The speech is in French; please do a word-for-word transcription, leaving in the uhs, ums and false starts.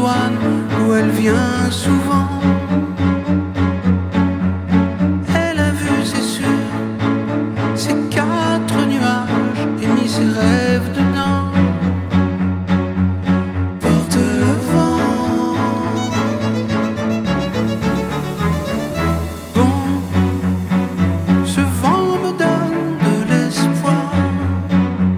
douane où elle vient souvent. Elle a vu, c'est sûr, ces quatre nuages et mis ses rêves